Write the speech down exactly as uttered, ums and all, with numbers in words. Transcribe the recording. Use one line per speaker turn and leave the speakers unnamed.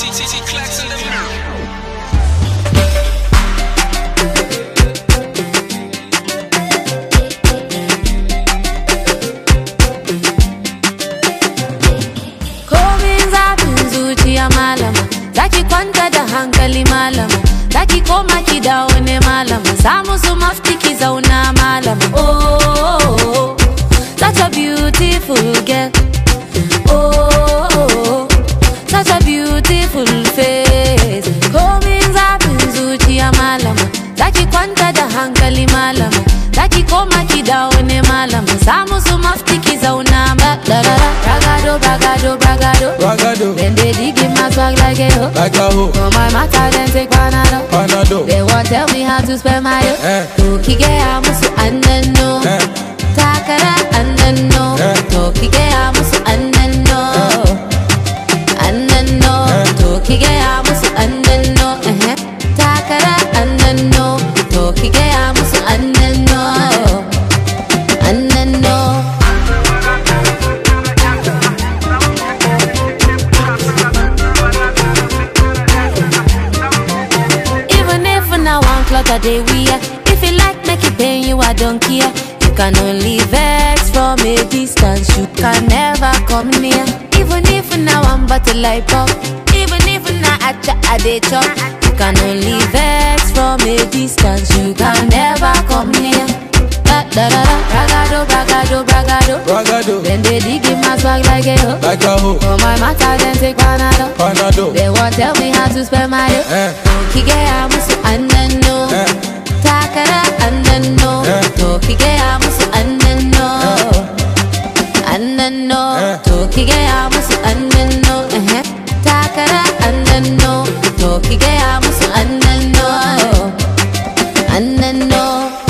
Malama, zaki kwanta da hankali malama, zaki koma ki dawo ne malama, samu su mafti ki zauna malama. Oh, such a beautiful girl. Oh, such a beautiful face. Komin zafin zuciya malama, zaki kwanta da hankali malama, zaki koma ki dawo ne malama, samu su mafti ki zauna ba. Bragado, bragado, bragado,
Bragado.
Then they dig in my swag like a hoe.
Like a hoe.
For my matter, then take Panado.
Panado.
They won't tell me how to spend my dough.
Eh.
Tokige amusu annano.
Eh.
Takara annano.
Eh.
Tokige amusu annano. Annano.
Eh.
Tokige amusu annano. Eh. Takara annano. Tokige amusu annano. Annano. Cloth a day wear. If you like, make it pain you, I don't care. You can only vex from a distance. You can never come near. Even if now I'm about to light up, even if now I chat a day chop, you can only vex from a distance. You can never come near. Da da da da, bragado, bragado, bragado,
Bragado.
Then they dig in my swag like a hoe.
Like a hoe.
For my matter, then take Panado.
Panado.
They won't tell me how to spend my dough.
Eh.
Tokige amusu annano.
Eh.
Takara annano.
Eh.
Tokige amusu annano. Annano.
Eh.
Tokige amusu annano. Eh. Takara annano. Tokige amusu annano. Annano.